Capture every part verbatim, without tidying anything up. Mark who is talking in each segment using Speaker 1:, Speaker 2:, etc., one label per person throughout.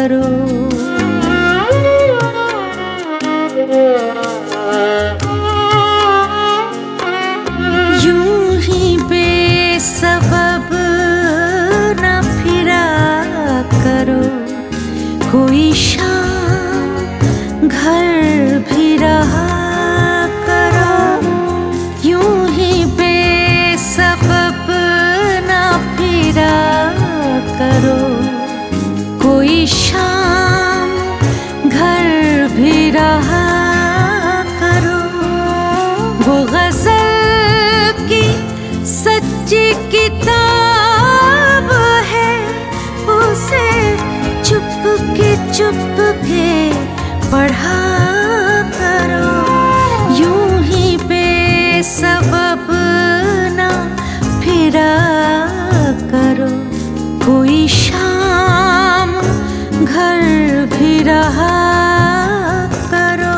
Speaker 1: करो। यूं ही बेसबब न फिरा करो, कोई शाम घर भी रहा करो। यूं ही बेसबब न फिरा करो, कोई शाम घर भी रहा करो। वो गज़ल की सच्ची किताब है, उसे चुप के चुप के पढ़ा करो। यूं ही बेसबब ना फिरा करो, कोई शाम घर भी रहा करो।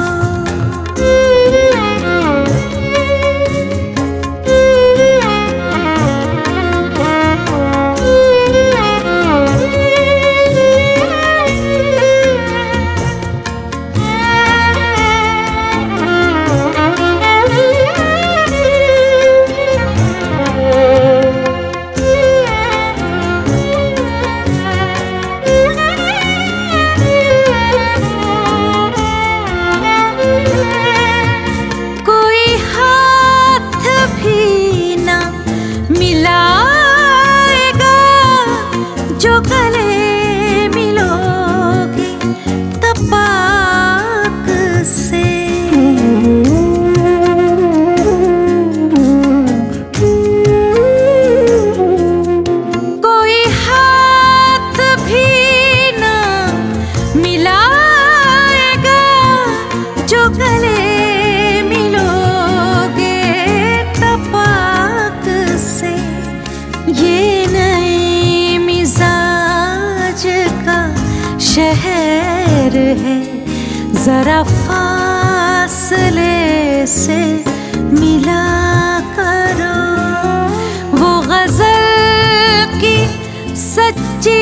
Speaker 1: शहर है, जरा फासले से मिला करो। वो गज़ल की सच्ची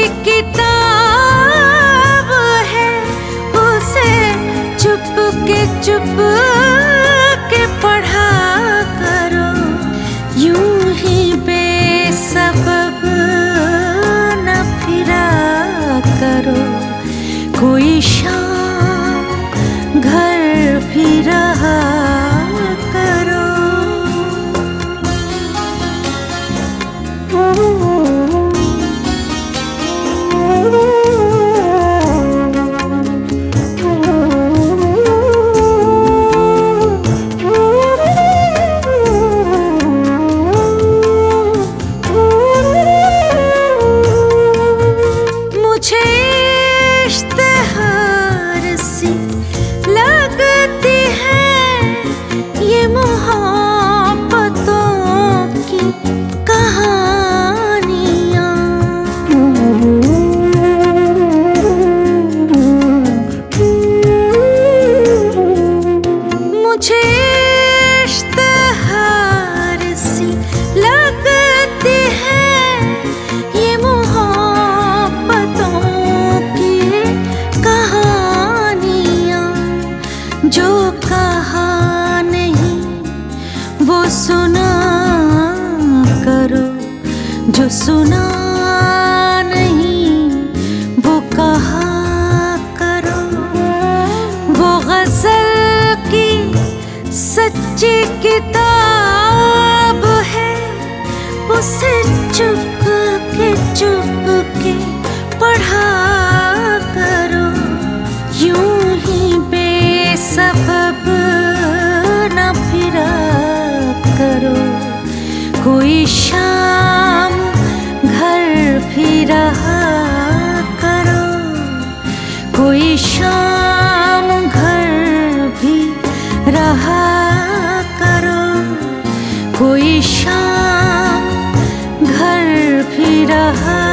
Speaker 1: किताब है, उसे चुप के चुप के पढ़ा करो। यूं ही बेसबब न फिरा करो, कोई शाम घर भी रहा करो। मुझे इश्तिहार सी लगती है ये मोहब्बतों की कहानियाँ। मुझे इश्तिहार सी लगती है ये मोहब्बतों की कहानियाँ। जो कहा नहीं वो सुना करो, जो सुना नहीं वो कहा करो। वो गज़ल की सच्ची किताब है, उसे चुप के चुप के पढ़ा करो। यूं ही बेसबब न फिरा करो, कोई शाम घर भी रहा करो। कोई शाम घर भी रहा करो, कोई शाम घर भी रहा